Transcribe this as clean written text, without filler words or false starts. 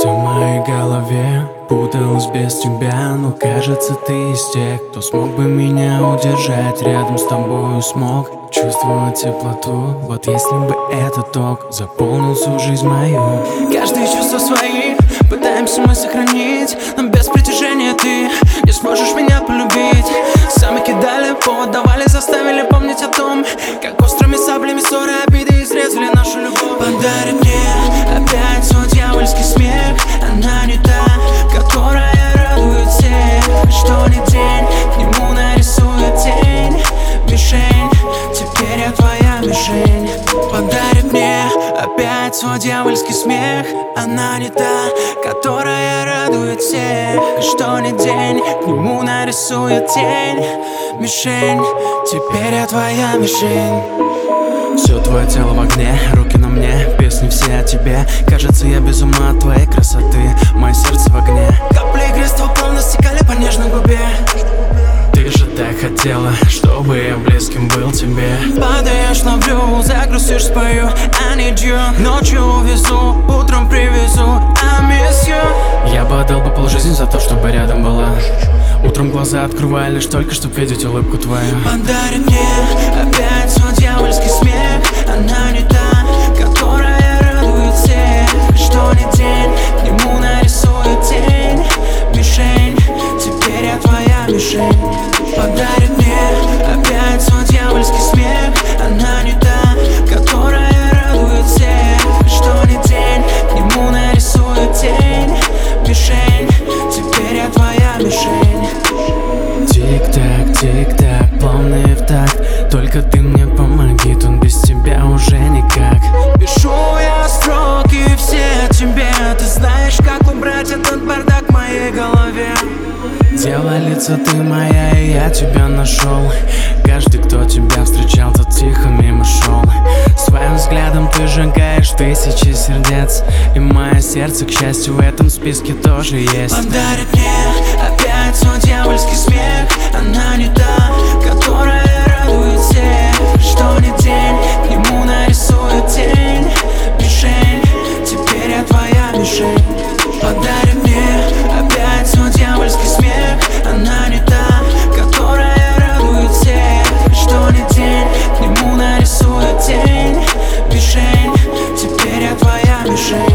Все в моей голове путалось без тебя, но кажется, ты из тех, кто смог бы меня удержать. Рядом с тобою смог чувствовать теплоту. Вот если бы этот ток заполнил всю жизнь мою. Каждое чувство свои пытаемся мы сохранить, но без притяжения ты не сможешь меня полюбить. Сами кидали, повод давали, заставили помнить о том, как острыми саблями ссоры, обиды изрезали нашу любовь. Подарит мне опять свой дьявольский смех. Она не та, которая радует всех. Что ни день, к нему нарисует тень. Мишень, теперь я твоя мишень. Подарит мне опять свой дьявольский смех. Она не та, которая радует всех. Что ни день, к нему нарисует тень. Мишень, теперь я твоя мишень. Все твое тело в огне, руки на мне, песни все о тебе. Кажется, я без ума от твоей красоты, мое сердце в огне. Капли игристого плавно стекали по нежной губе. Ты же так хотела, чтобы я близким был тебе. Падаешь, ловлю, загрузишь, спою I need you. Ночью увезу, утром привезу I miss you. Я бы отдал бы полжизни за то, чтобы рядом была. Утром глаза открываю лишь только, чтоб видеть улыбку твою. Подарит мне опять свой дьявольский смех. Она не та, которая радует всех. Что ни день, к нему нарисует тень. Мишень, теперь я твоя мишень. Подарит мне опять свой дьявольский смех. Она не та, которая радует всех. Что ни день, к нему нарисует тень. Мишень, теперь я твоя мишень. Тик-так, тик-так, плавный в такт. Только ты мне помоги, тут без тебя уже никак. Пишу я строки все тебе. Ты знаешь, как убрать этот бардак в моей голове. Дьяволица ты моя, и я тебя нашел. Каждый, кто тебя встречал, тот тихо мимо шел. Своим взглядом ты сжигаешь тысячи сердец. И мое сердце, к счастью, в этом списке тоже есть. Подарит мне опять свой дьявольский смех. Она не та, которая радует всех. Что ни день, к нему нарисует тень. Мишень, теперь я твоя мишень. Подарит мне опять свой дьявольский смех. Она не та, которая радует всех. Что ни день, к нему нарисует тень. Мишень, теперь я твоя мишень.